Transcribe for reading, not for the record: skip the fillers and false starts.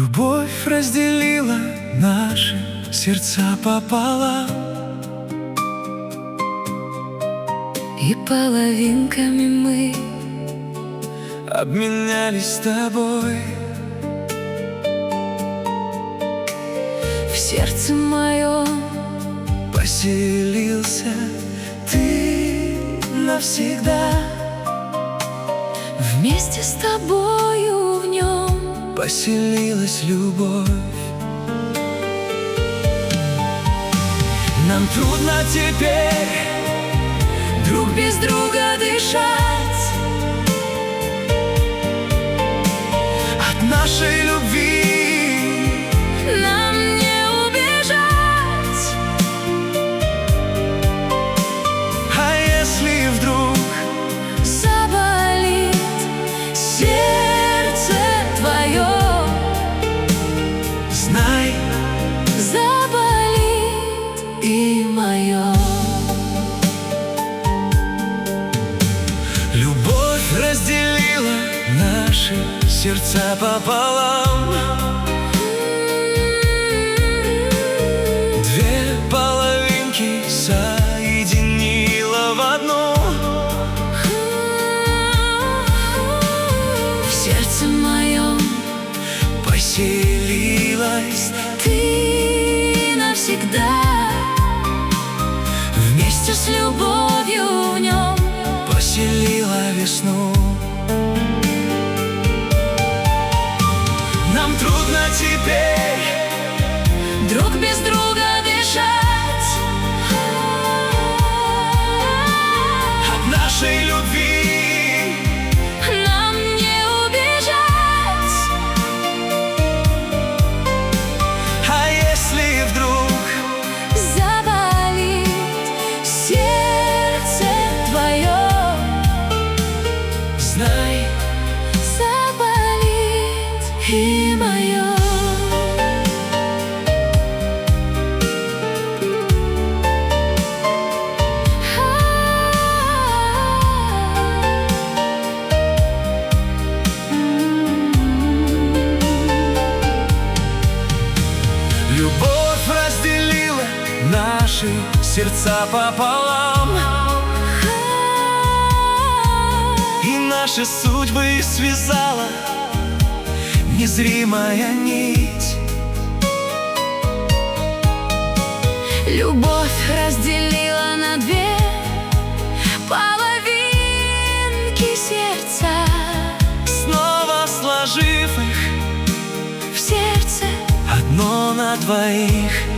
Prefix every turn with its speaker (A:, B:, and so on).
A: Любовь разделила наши сердца пополам,
B: и половинками мы
A: обменялись с тобой.
B: в сердце моем
A: Поселился ты навсегда,
B: вместе с тобою в нем.
A: поселилась любовь. Нам трудно теперь
B: Друг без друга дышать,
A: от нашей любви
B: нам не убежать.
A: А если вдруг
B: Заболит сердце твое,
A: знай,
B: заболит и мое.
A: любовь разделила наши сердца пополам. Две половинки соединила в одну.
B: В сердце моем
A: Поселилась
B: ты навсегда, вместе с любовью в нем.
A: поселила весну. Нам трудно теперь
B: Друг без друга дышать,
A: от нашей любви
B: нам не убежать.
A: а если вдруг
B: Заболит сердце твое,
A: знай,
B: заболит и мое.
A: любовь разделила наши сердца пополам, и наши судьбы связала незримая нить.
B: Любовь разделила на две половинки сердца,
A: Снова сложив их
B: в сердце
A: одно на двоих.